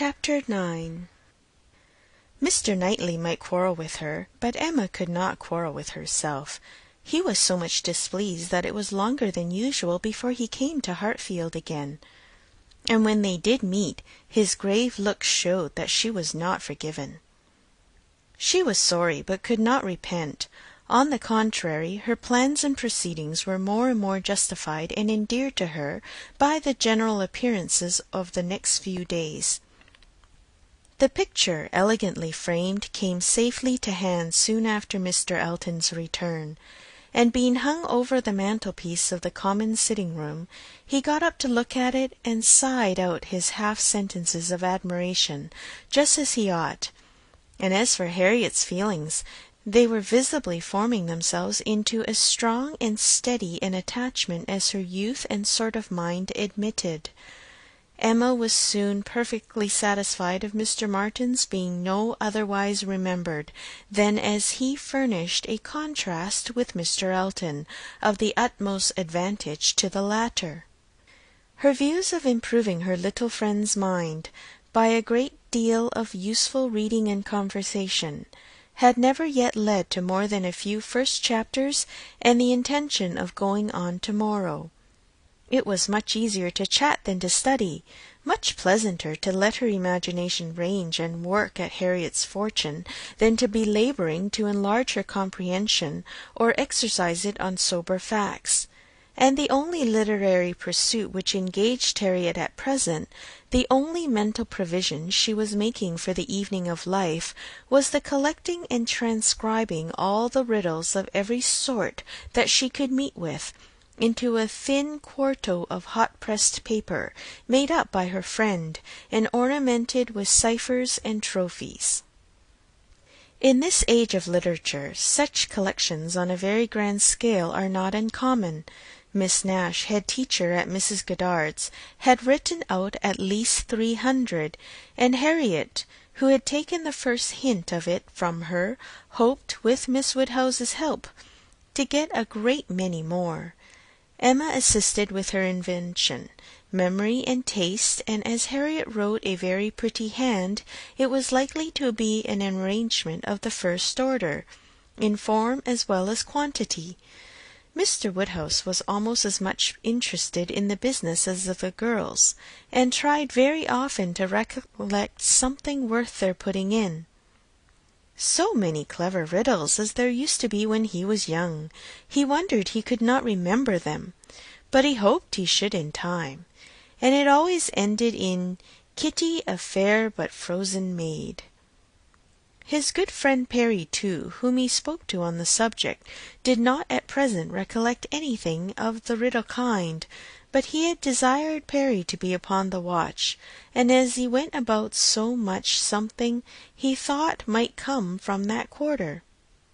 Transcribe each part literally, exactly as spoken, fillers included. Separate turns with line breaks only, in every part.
Chapter nine. Mister Knightley might quarrel with her, but Emma could not quarrel with herself. He was so much displeased that it was longer than usual before he came to Hartfield again. And when they did meet, his grave look showed that she was not forgiven. She was sorry, but could not repent. On the contrary, her plans and proceedings were more and more justified and endeared to her by the general appearances of the next few days. The picture, elegantly framed, came safely to hand soon after Mister Elton's return, and being hung over the mantelpiece of the common sitting-room, he got up to look at it and sighed out his half-sentences of admiration, just as he ought. And as for Harriet's feelings, they were visibly forming themselves into as strong and steady an attachment as her youth and sort of mind admitted. Emma was soon perfectly satisfied of Mister Martin's being no otherwise remembered than as he furnished a contrast with Mister Elton of the utmost advantage to the latter. Her views of improving her little friend's mind by a great deal of useful reading and conversation had never yet led to more than a few first chapters and the intention of going on tomorrow. It was much easier to chat than to study, much pleasanter to let her imagination range and work at Harriet's fortune than to be labouring to enlarge her comprehension or exercise it on sober facts. And the only literary pursuit which engaged Harriet at present, the only mental provision she was making for the evening of life, was the collecting and transcribing all the riddles of every sort that she could meet with, into a thin quarto of hot-pressed paper, made up by her friend, and ornamented with ciphers and trophies. In this age of literature, such collections on a very grand scale are not uncommon. Miss Nash, head teacher at Missus Goddard's, had written out at least three hundred, and Harriet, who had taken the first hint of it from her, hoped, with Miss Woodhouse's help, to get a great many more. Emma assisted with her invention, memory, and taste, and as Harriet wrote a very pretty hand, it was likely to be an arrangement of the first order, in form as well as quantity. Mister Woodhouse was almost as much interested in the business as the girls, and tried very often to recollect something worth their putting in. So many clever riddles as there used to be when he was young! He wondered he could not remember them, but he hoped he should in time, and it always ended in Kitty, a fair but frozen maid. His good friend Perry, too, whom he spoke to on the subject, did not at present recollect anything of the riddle kind, but he had desired Perry to be upon the watch, and as he went about so much, something, he thought, might come from that quarter.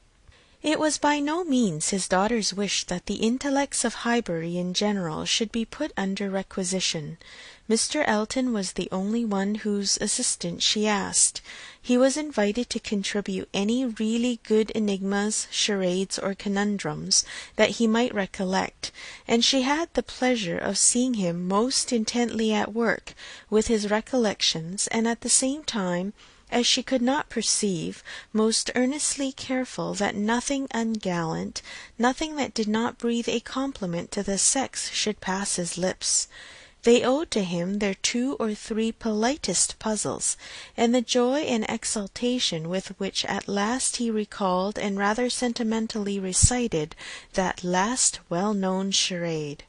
It was by no means his daughter's wish that the intellects of Highbury in general should be put under requisition. Mister Elton was the only one whose assistance she asked. He was invited to contribute any really good enigmas, charades, or conundrums that he might recollect, and she had the pleasure of seeing him most intently at work with his recollections, and at the same time, as she could not perceive, most earnestly careful that nothing ungallant, nothing that did not breathe a compliment to the sex, should pass his lips. They owed to him their two or three politest puzzles, and the joy and exultation with which at last he recalled and rather sentimentally recited that last well-known charade.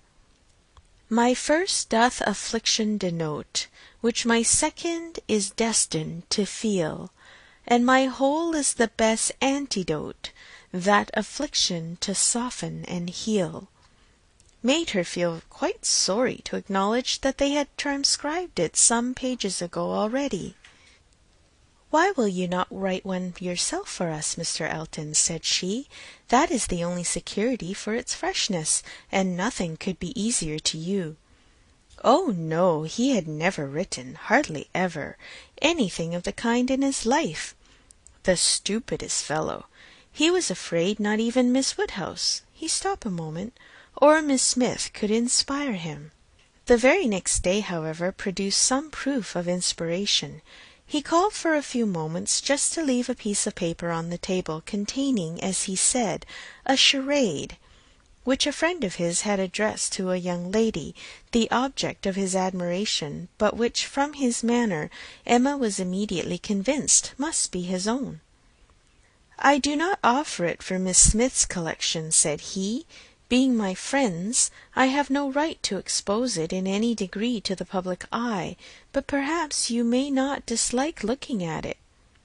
My first doth affliction denote, which my second is destined to feel, and my whole is the best antidote, that affliction to soften and heal, made her feel quite sorry to acknowledge that they had transcribed it some pages ago already. "Why will you not write one yourself for us, Mister Elton?" said she. "That is the only security for its freshness, and nothing could be easier to you." Oh, no, he had never written, hardly ever, anything of the kind in his life. The stupidest fellow! He was afraid not even Miss Woodhouse—he stopped a moment—or Miss Smith could inspire him. The very next day, however, produced some proof of inspiration. He called for a few moments just to leave a piece of paper on the table containing, as he said, a charade, which a friend of his had addressed to a young lady, the object of his admiration, but which, from his manner, Emma was immediately convinced must be his own. "I do not offer it for Miss Smith's collection," said he. "Being my friend's, I have no right to expose it in any degree to the public eye, but perhaps you may not dislike looking at it."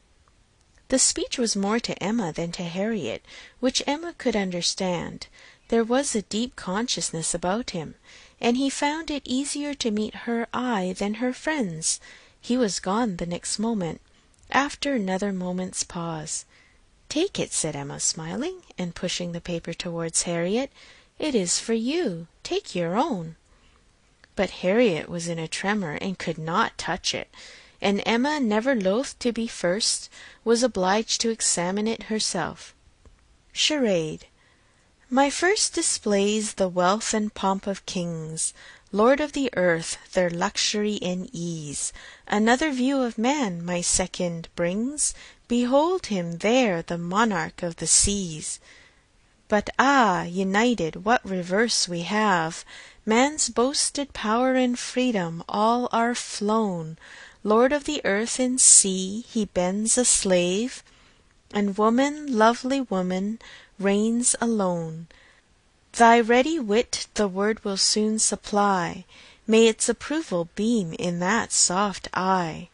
The speech was more to Emma than to Harriet, which Emma could understand. There was a deep consciousness about him, and he found it easier to meet her eye than her friend's. He was gone the next moment, after another moment's pause. "Take it," said Emma, smiling, and pushing the paper towards Harriet. "It is for you. Take your own." But Harriet was in a tremor, and could not touch it, and Emma, never loath to be first, was obliged to examine it herself. Charade. My first displays the wealth and pomp of kings, Lord of the earth, their luxury and ease. Another view of man my second brings, Behold him there, the monarch of the seas. But ah, united, what reverse we have! Man's boasted power and freedom all are flown. Lord of the earth and sea, he bends a slave, and woman, lovely woman, reigns alone. Thy ready wit the word will soon supply, may its approval beam in that soft eye.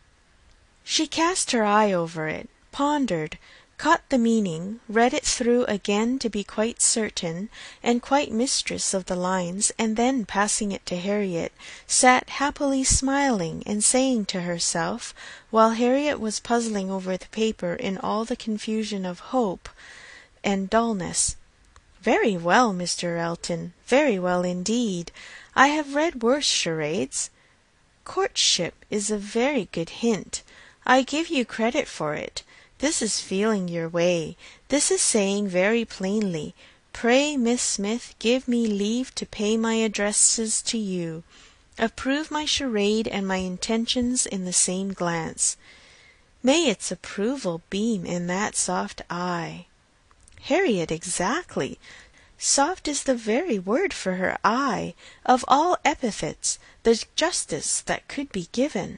She cast her eye over it, pondered, caught the meaning, read it through again to be quite certain, and quite mistress of the lines, and then, passing it to Harriet, sat happily smiling and saying to herself, while Harriet was puzzling over the paper in all the confusion of hope and dullness, "Very well, Mister Elton, very well indeed. I have read worse charades. Courtship is a very good hint. I give you credit for it. This is feeling your way. This is saying very plainly, Pray, Miss Smith, give me leave to pay my addresses to you. Approve my charade and my intentions in the same glance. May its approval beam in that soft eye. Harriet, exactly. Soft is the very word for her eye. Of all epithets, the justest that could be given.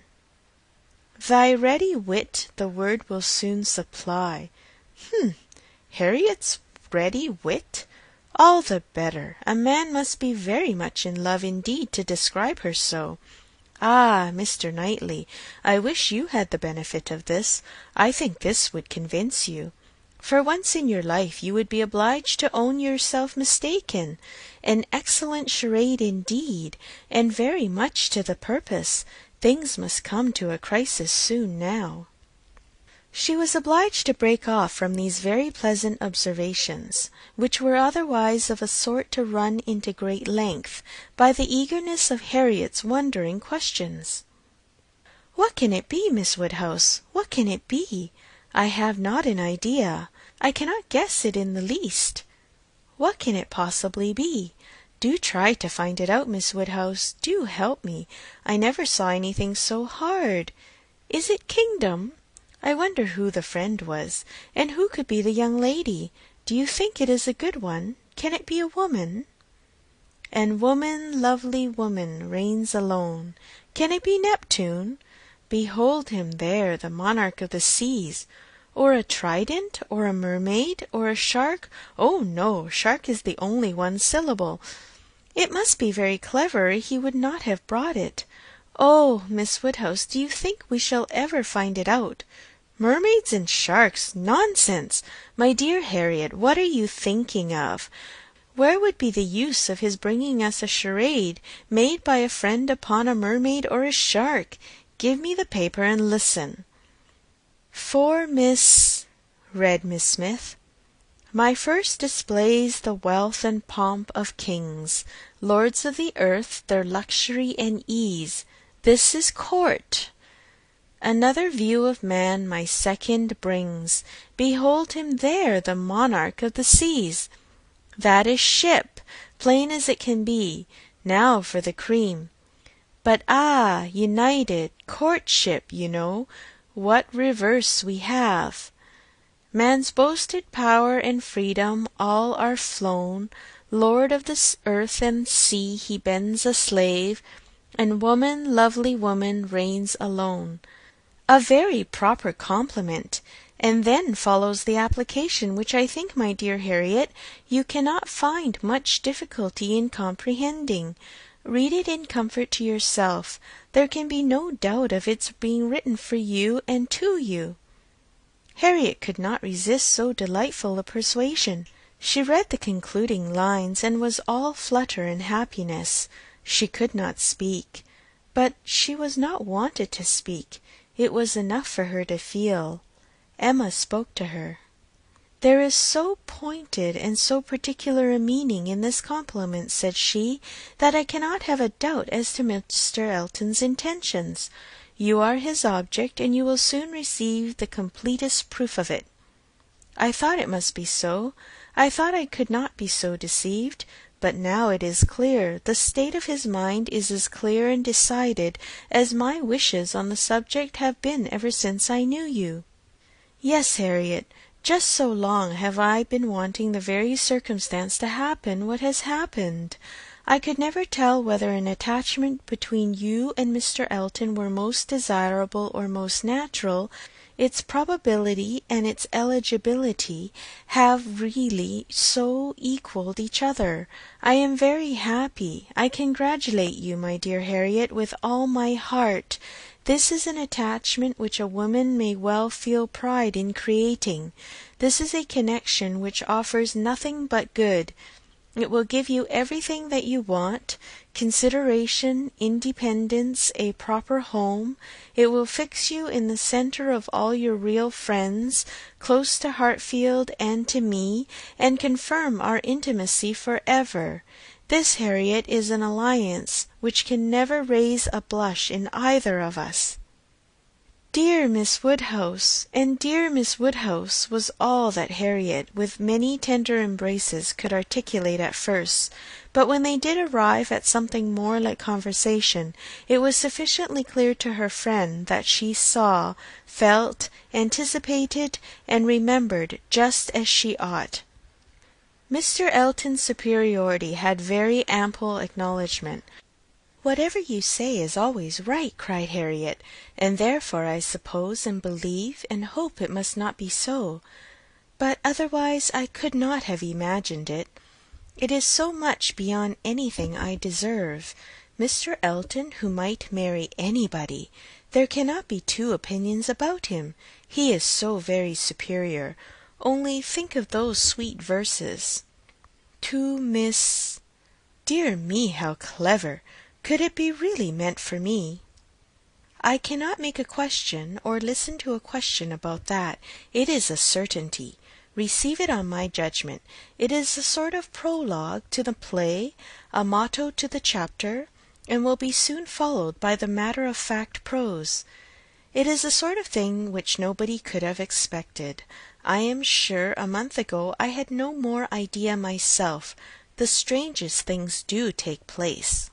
Thy ready wit the word will soon supply. Hm! Harriet's ready wit? All the better. A man must be very much in love indeed to describe her so. Ah, Mister Knightley, I wish you had the benefit of this. I think this would convince you. For once in your life you would be obliged to own yourself mistaken. An excellent charade indeed, and very much to the purpose. Things must come to a crisis soon now. She was obliged to break off from these very pleasant observations, which were otherwise of a sort to run into great length, by the eagerness of Harriet's wondering questions. "What can it be, Miss Woodhouse? What can it be? I have not an idea. I cannot guess it in the least. What can it possibly be? Do try to find it out, Miss Woodhouse. Do help me. I never saw anything so hard. Is it kingdom? I wonder who the friend was, and who could be the young lady. Do you think it is a good one? Can it be a woman? And woman, lovely woman, reigns alone. Can it be Neptune? Behold him there, the monarch of the seas. Or a trident, or a mermaid, or a shark? Oh no, shark is the only one syllable. It must be very clever, or he would not have brought it. Oh, Miss Woodhouse, do you think we shall ever find it out? Mermaids and sharks! Nonsense! My dear Harriet, what are you thinking of? Where would be the use of his bringing us a charade made by a friend upon a mermaid or a shark? Give me the paper and listen. For Miss, read Miss Smith. My first displays the wealth and pomp of kings, lords of the earth, their luxury and ease. This is court. Another view of man my second brings. Behold him there, the monarch of the seas. That is ship, plain as it can be. Now for the cream. But ah, united courtship, you know, what reverse we have! Man's boasted power and freedom all are flown, Lord of the earth and sea he bends a slave, and woman, lovely woman, reigns alone. A very proper compliment, and then follows the application, which I think, my dear Harriet, you cannot find much difficulty in comprehending. Read it in comfort to yourself. There can be no doubt of its being written for you and to you. Harriet could not resist so delightful a persuasion. She read the concluding lines, and was all flutter and happiness. She could not speak, but she was not wanted to speak. It was enough for her to feel. Emma spoke to her. "There is so pointed and so particular a meaning in this compliment," said she, "that I cannot have a doubt as to Mister Elton's intentions. You are his object, and you will soon receive the completest proof of it." I thought it must be so. I thought I could not be so deceived. But now it is clear. The state of his mind is as clear and decided as my wishes on the subject have been ever since I knew you. Yes, Harriet, just so long have I been wanting the very circumstance to happen what has happened. I could never tell whether an attachment between you and Mister Elton were most desirable or most natural. Its probability and its eligibility have really so equalled each other. I am very happy. I congratulate you, my dear Harriet, with all my heart. This is an attachment which a woman may well feel pride in creating. This is a connection which offers nothing but good. It will give you everything that you want, consideration, independence, a proper home. It will fix you in the centre of all your real friends, close to Hartfield and to me, and confirm our intimacy for ever. This, Harriet, is an alliance which can never raise a blush in either of us. Dear Miss Woodhouse, and dear Miss Woodhouse was all that Harriet, with many tender embraces, could articulate at first, but when they did arrive at something more like conversation, it was sufficiently clear to her friend that she saw, felt, anticipated, and remembered just as she ought. Mister Elton's superiority had very ample acknowledgment. "Whatever you say is always right," cried Harriet, "and therefore I suppose and believe and hope it must not be so. But otherwise I could not have imagined it. It is so much beyond anything I deserve. Mister Elton, who might marry anybody. There cannot be two opinions about him. He is so very superior. Only think of those sweet verses. To Miss... Dear me, how clever! Could it be really meant for me? I cannot make a question or listen to a question about that. It is a certainty. Receive it on my judgment. It is a sort of prologue to the play, a motto to the chapter, and will be soon followed by the matter-of-fact prose. It is the sort of thing which nobody could have expected. I am sure a month ago I had no more idea myself. The strangest things do take place.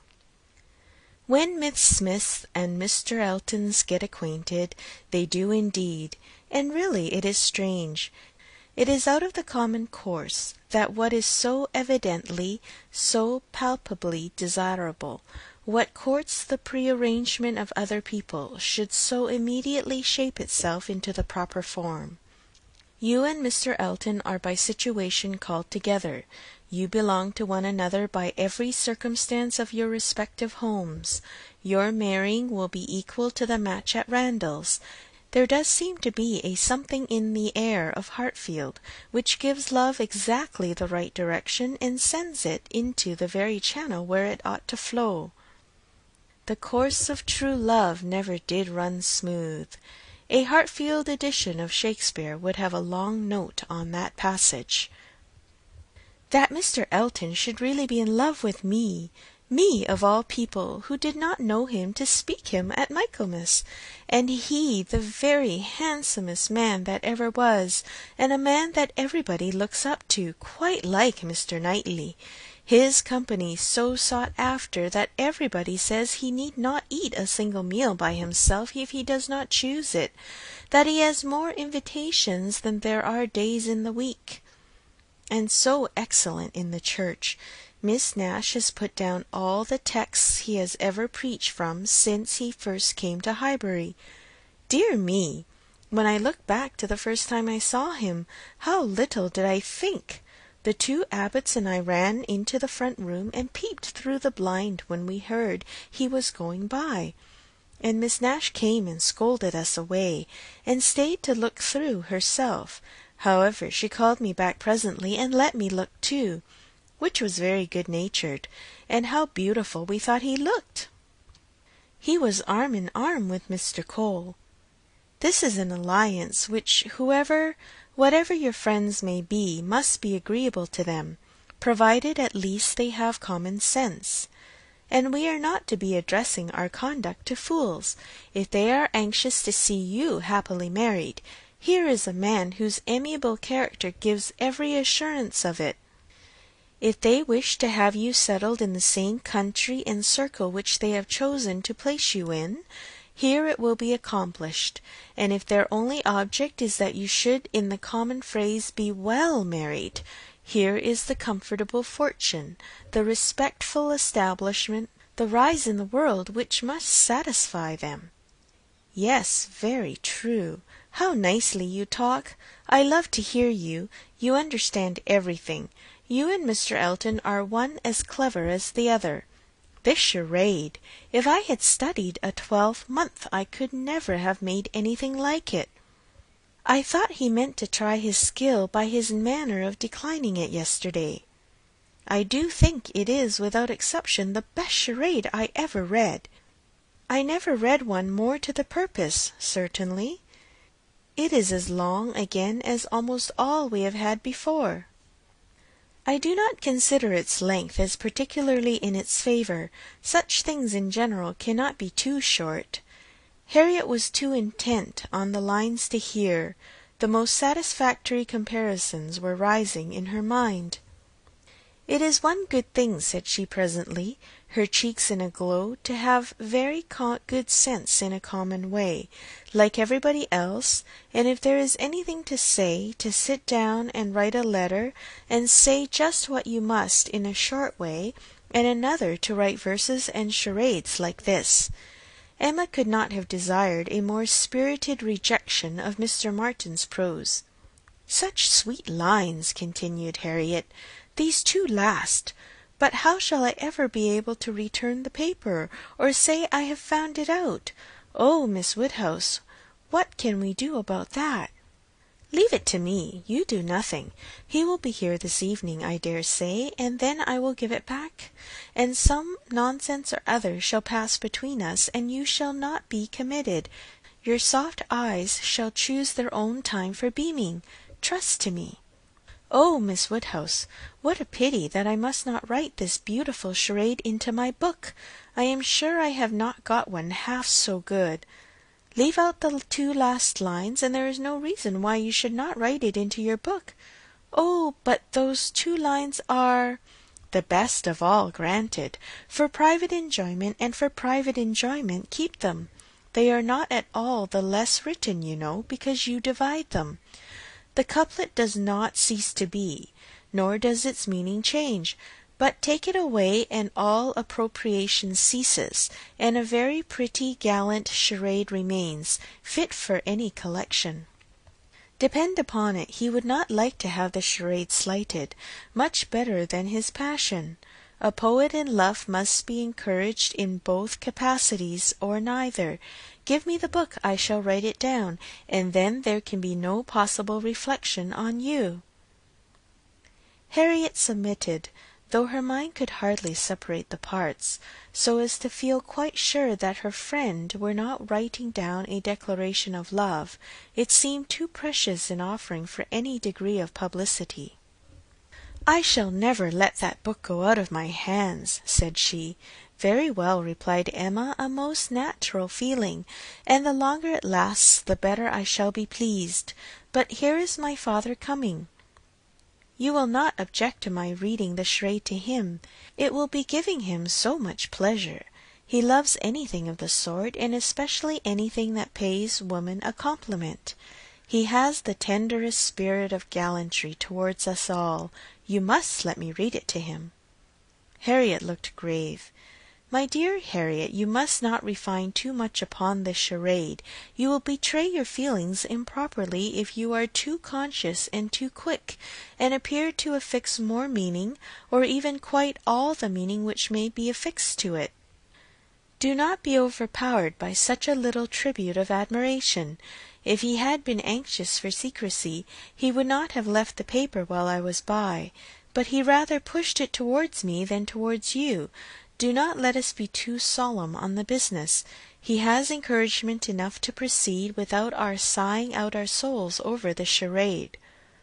When Miss Smiths and Mister Eltons get acquainted, they do indeed, and really it is strange. It is out of the common course that what is so evidently, so palpably desirable, what courts the prearrangement of other people, should so immediately shape itself into the proper form. You and Mister Elton are by situation called together. You belong to one another by every circumstance of your respective homes. Your marrying will be equal to the match at Randalls. There does seem to be a something in the air of Hartfield which gives love exactly the right direction and sends it into the very channel where it ought to flow. The course of true love never did run smooth. A Hartfield edition of Shakespeare would have a long note on that passage. That Mister Elton should really be in love with me, me of all people, who did not know him to speak him at Michaelmas, and he the very handsomest man that ever was, and a man that everybody looks up to, quite like Mister Knightley. his company so sought after that everybody says he need not eat a single meal by himself if he does not choose it, that he has more invitations than there are days in the week, and so excellent in the church. Miss Nash has put down all the texts he has ever preached from since he first came to Highbury. Dear me! When I look back to the first time I saw him, how little did I think! The two abbots and I ran into the front room and peeped through the blind when we heard he was going by, and Miss Nash came and scolded us away, and stayed to look through herself. However, she called me back presently and let me look too, which was very good-natured, and how beautiful we thought he looked! He was arm in arm with Mister Cole. This is an alliance which whoever, whatever your friends may be, must be agreeable to them, provided at least they have common sense. And we are not to be addressing our conduct to fools. If they are anxious to see you happily married, here is a man whose amiable character gives every assurance of it. If they wish to have you settled in the same country and circle which they have chosen to place you in, here it will be accomplished, and if their only object is that you should, in the common phrase, be well married, here is the comfortable fortune, the respectful establishment, the rise in the world which must satisfy them. Yes, very true. How nicely you talk! I love to hear you. You understand everything. You and Mister Elton are one as clever as the other. This charade! If I had studied a twelvemonth I could never have made anything like it. I thought he meant to try his skill by his manner of declining it yesterday. I do think it is without exception the best charade I ever read. I never read one more to the purpose, certainly. It is as long again as almost all we have had before. I do not consider its length as particularly in its favour. Such things in general cannot be too short. Harriet was too intent on the lines to hear. The most satisfactory comparisons were rising in her mind. "It is one good thing," said she presently, her cheeks in a glow, "to have very co- good sense in a common way, like everybody else, and if there is anything to say, to sit down and write a letter, and say just what you must in a short way, and another to write verses and charades like this." Emma could not have desired a more spirited rejection of Mister Martin's prose. "Such sweet lines," continued Harriet, "these two last. But how shall I ever be able to return the paper, or say I have found it out? Oh, Miss Woodhouse, what can we do about that?" "Leave it to me. You do nothing. He will be here this evening, I dare say, and then I will give it back, and some nonsense or other shall pass between us, and you shall not be committed. Your soft eyes shall choose their own time for beaming. Trust to me." "Oh, Miss Woodhouse, what a pity that I must not write this beautiful charade into my book! I am sure I have not got one half so good. Leave out the two last lines, and there is no reason why you should not write it into your book. Oh, but those two lines are—" "The best of all, granted. For private enjoyment, and for private enjoyment keep them. They are not at all the less written, you know, because you divide them. The couplet does not cease to be, nor does its meaning change, but take it away and all appropriation ceases, and a very pretty gallant charade remains, fit for any collection. Depend upon it, he would not like to have the charade slighted, much better than his passion. A poet in love must be encouraged in both capacities, or neither. Give me the book, I shall write it down, and then there can be no possible reflection on you." Harriet submitted, though her mind could hardly separate the parts, so as to feel quite sure that her friend were not writing down a declaration of love. It seemed too precious an offering for any degree of publicity. "I shall never let that book go out of my hands," said she. "Very well," replied Emma, "a most natural feeling, and the longer it lasts the better I shall be pleased. But here is my father coming." You will not object to my reading the charade to him. It will be giving him so much pleasure. He loves anything of the sort, and especially anything that pays woman a compliment. He has the tenderest spirit of gallantry towards us all. You must let me read it to him." Harriet looked grave. "My dear Harriet, you must not refine too much upon this charade. You will betray your feelings improperly if you are too conscious and too quick, and appear to affix more meaning, or even quite all the meaning which may be affixed to it. Do not be overpowered by such a little tribute of admiration. If he had been anxious for secrecy, he would not have left the paper while I was by, but he rather pushed it towards me than towards you. Do not let us be too solemn on the business. He has encouragement enough to proceed without our sighing out our souls over the charade."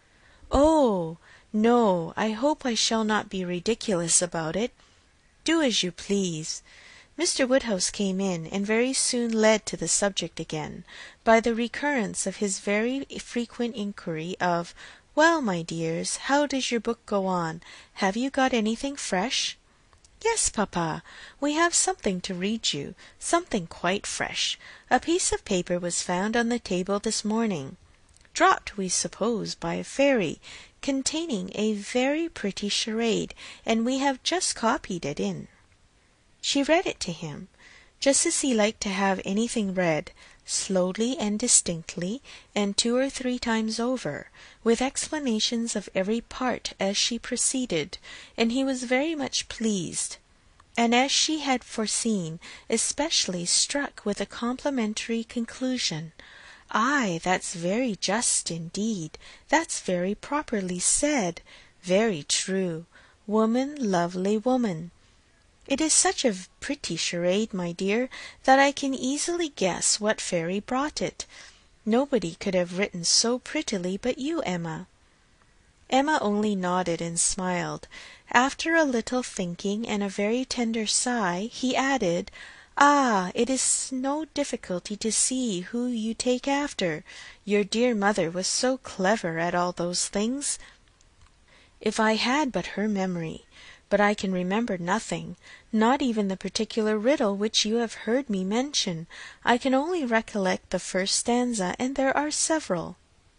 "Oh, no, I hope I shall not be ridiculous about it. Do as you please." Mister Woodhouse came in, and very soon led to the subject again, by the recurrence of his very frequent inquiry of, "Well, my dears, how does your book go on? Have you got anything fresh?" "Yes, papa, we have something to read you, something quite fresh. A piece of paper was found on the table this morning, dropped, we suppose, by a fairy, containing a very pretty charade, and we have just copied it in." She read it to him, just as he liked to have anything read, slowly and distinctly, and two or three times over, with explanations of every part as she proceeded, and he was very much pleased, and, as she had foreseen, especially struck with a complimentary conclusion. "Ay, that's very just indeed. That's very properly said. Very true. Woman, lovely woman. It is such a pretty charade, my dear, that I can easily guess what fairy brought it. Nobody could have written so prettily but you, Emma." Emma only nodded and smiled. After a little thinking and a very tender sigh, he added, "Ah, it is no difficulty to see who you take after. Your dear mother was so clever at all those things. If I had but her memory! But I can remember nothing, not even the particular riddle which you have heard me mention. I can only recollect the first stanza, and there are several.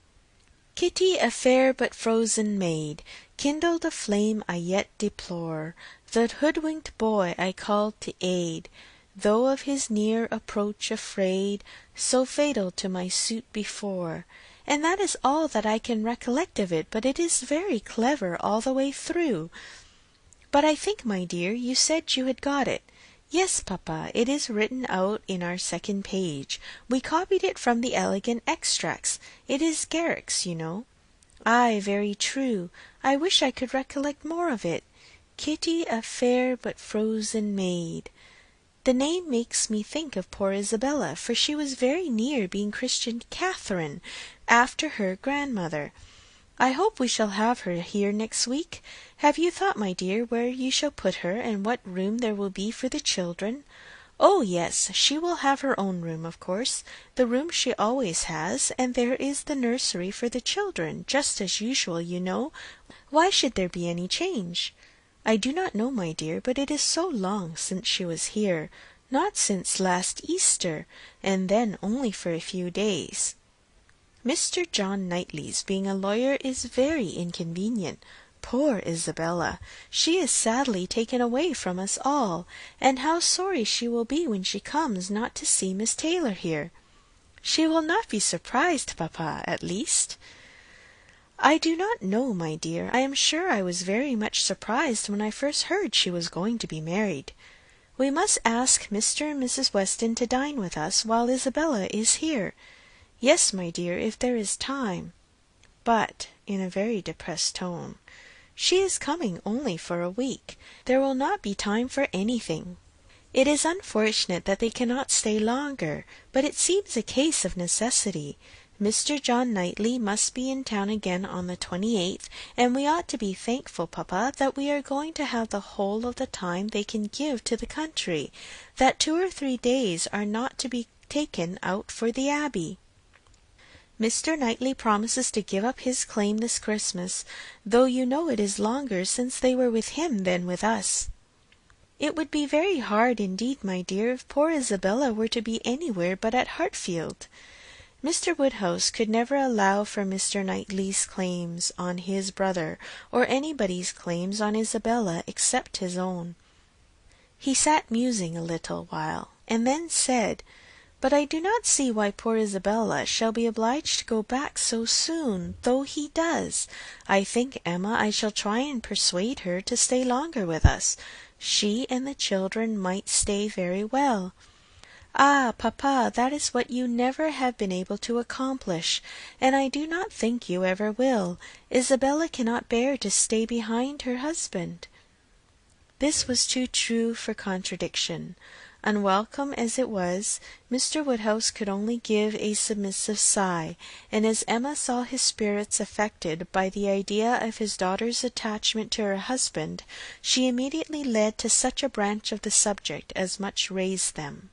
Kitty, a fair but frozen maid, kindled a flame I yet deplore. The hoodwinked boy I called to aid, though of his near approach afraid, so fatal to my suit before. And that is all that I can recollect of it, but it is very clever all the way through. But I think, my dear, you said you had got it. Yes, papa, it is written out in our second page. We copied it from the Elegant Extracts. It is Garrick's, you know. Ay, very true. I wish I could recollect more of it. Kitty, a fair but frozen maid. The name makes me think of poor Isabella, for she was very near being christened Catherine, after her grandmother. I hope we shall have her here next week. Have you thought, my dear, where you shall put her, and what room there will be for the children? Oh, yes, she will have her own room, of course, the room she always has, and there is the nursery for the children, just as usual, you know. Why should there be any change? I do not know, my dear, but it is so long since she was here, not since last Easter, and then only for a few days. Mister John Knightley's being a lawyer is very inconvenient. Poor Isabella! She is sadly taken away from us all, and how sorry she will be when she comes not to see Miss Taylor here. She will not be surprised, papa, at least. I do not know, my dear. I am sure I was very much surprised when I first heard she was going to be married. We must ask Mister and Missus Weston to dine with us while Isabella is here. Yes, my dear, if there is time. But, in a very depressed tone, she is coming only for a week. There will not be time for anything. It is unfortunate that they cannot stay longer, but it seems a case of necessity. Mister John Knightley must be in town again on the twenty-eighth, and we ought to be thankful, papa, that we are going to have the whole of the time they can give to the country, that two or three days are not to be taken out for the Abbey. Mr. Knightley promises to give up his claim this Christmas, though you know it is longer since they were with him than with us. It would be very hard indeed, my dear, if poor Isabella were to be anywhere but at Hartfield. Mister Woodhouse could never allow for Mister Knightley's claims on his brother, or anybody's claims on Isabella except his own. He sat musing a little while, and then said, "But I do not see why poor Isabella shall be obliged to go back so soon, though he does. I think, Emma, I shall try and persuade her to stay longer with us. She and the children might stay very well." "Ah, papa, that is what you never have been able to accomplish, and I do not think you ever will. Isabella cannot bear to stay behind her husband." This was too true for contradiction. Unwelcome as it was, Mister Woodhouse could only give a submissive sigh, and as Emma saw his spirits affected by the idea of his daughter's attachment to her husband, she immediately led to such a branch of the subject as much raised them.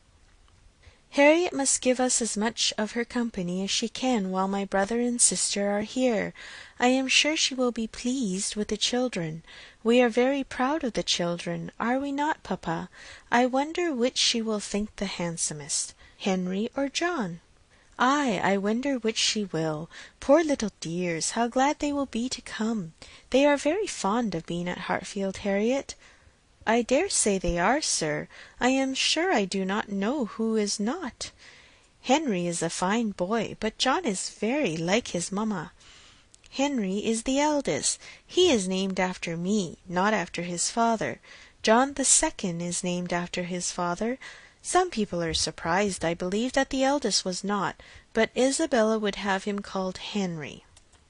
"Harriet must give us as much of her company as she can while my brother and sister are here. I am sure she will be pleased with the children. We are very proud of the children, are we not, papa? I wonder which she will think the handsomest, Henry or John?" "Ay, I wonder which she will. Poor little dears, how glad they will be to come. They are very fond of being at Hartfield, Harriet." "I dare say they are, sir. I am sure I do not know who is not. Henry is a fine boy, but John is very like his mamma. Henry is the eldest. He is named after me, not after his father. John the second is named after his father. Some people are surprised, I believe, that the eldest was not, but Isabella would have him called Henry,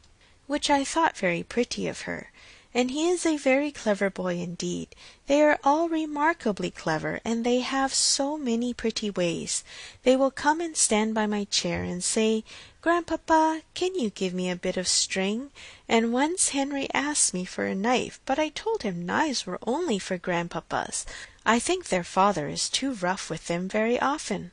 which I thought very pretty of her. And he is a very clever boy indeed. They are all remarkably clever, and they have so many pretty ways. They will come and stand by my chair and say, 'Grandpapa, can you give me a bit of string?' And once Henry asked me for a knife, but I told him knives were only for grandpapas. I think their father is too rough with them very often."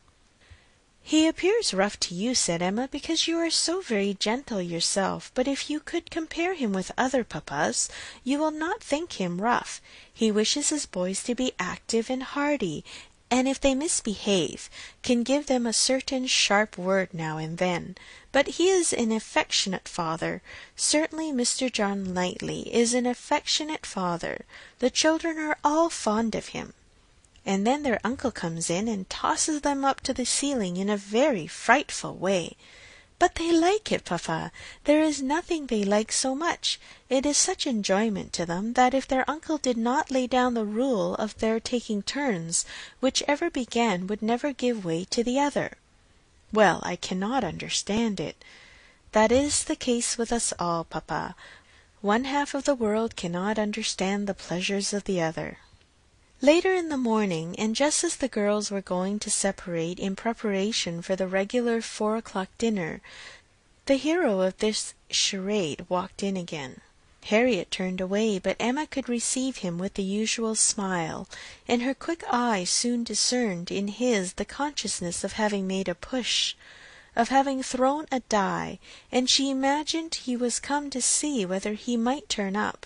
"He appears rough to you," said Emma, "because you are so very gentle yourself, but if you could compare him with other papas, you will not think him rough. He wishes his boys to be active and hardy, and if they misbehave, can give them a certain sharp word now and then. But he is an affectionate father. Certainly Mister John Knightley is an affectionate father. The children are all fond of him. And then their uncle comes in and tosses them up to the ceiling in a very frightful way. But they like it, papa. There is nothing they like so much. It is such enjoyment to them that if their uncle did not lay down the rule of their taking turns, whichever began would never give way to the other. Well, I cannot understand it. That is the case with us all, papa. One half of the world cannot understand the pleasures of the other." Later in the morning, and just as the girls were going to separate in preparation for the regular four o'clock dinner, the hero of this charade walked in again. Harriet turned away, but Emma could receive him with the usual smile, and her quick eye soon discerned in his the consciousness of having made a push, of having thrown a die, and she imagined he was come to see whether he might turn up.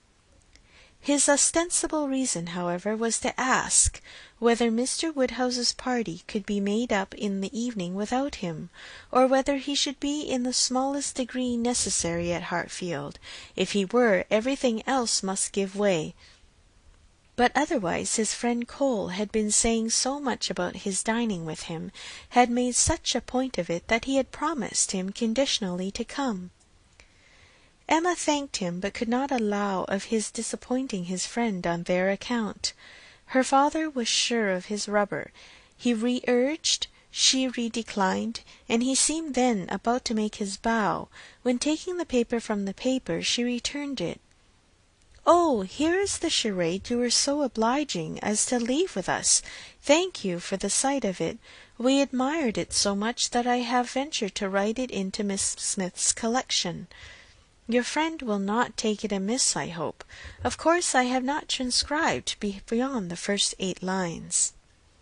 His ostensible reason, however, was to ask whether Mister Woodhouse's party could be made up in the evening without him, or whether he should be in the smallest degree necessary at Hartfield. If he were, everything else must give way. But otherwise his friend Cole had been saying so much about his dining with him, had made such a point of it, that he had promised him conditionally to come. Emma thanked him, but could not allow of his disappointing his friend on their account. Her father was sure of his rubber. He re-urged, she re-declined, and he seemed then about to make his bow, when taking the paper from the paper, she returned it. "Oh, here is the charade you were so obliging as to leave with us. Thank you for the sight of it. We admired it so much that I have ventured to write it into Miss Smith's collection. Your friend will not take it amiss, I hope. Of course I have not transcribed beyond the first eight lines."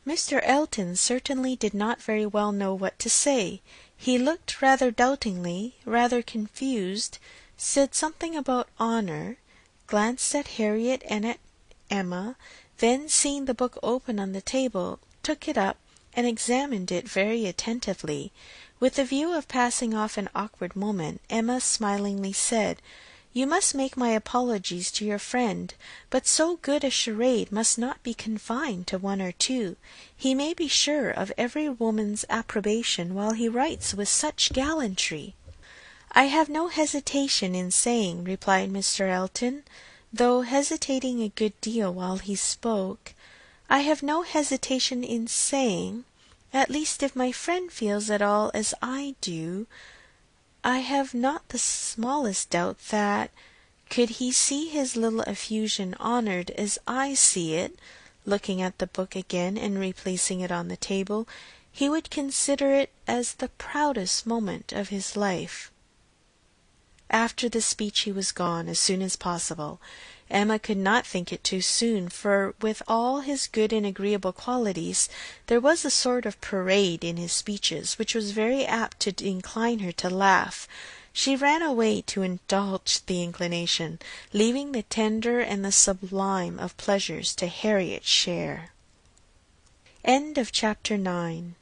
Mr. Elton certainly did not very well know what to say. He looked rather doubtingly, rather confused, said something about honour, glanced at Harriet and at Emma, then seeing the book open on the table, took it up and examined it very attentively. With the view of passing off an awkward moment, Emma smilingly said, "You must make my apologies to your friend, but so good a charade must not be confined to one or two. He may be sure of every woman's approbation while he writes with such gallantry." "I have no hesitation in saying," replied Mr. Elton, though hesitating a good deal while he spoke, "I have no hesitation in saying, at least if my friend feels at all as I do, I have not the smallest doubt that, could he see his little effusion honoured as I see it," looking at the book again and replacing it on the table, "he would consider it as the proudest moment of his life." After the speech he was gone as soon as possible. Emma could not think it too soon, for with all his good and agreeable qualities, there was a sort of parade in his speeches which was very apt to incline her to laugh. She ran away to indulge the inclination, leaving the tender and the sublime of pleasures to Harriet's share. End of chapter nine.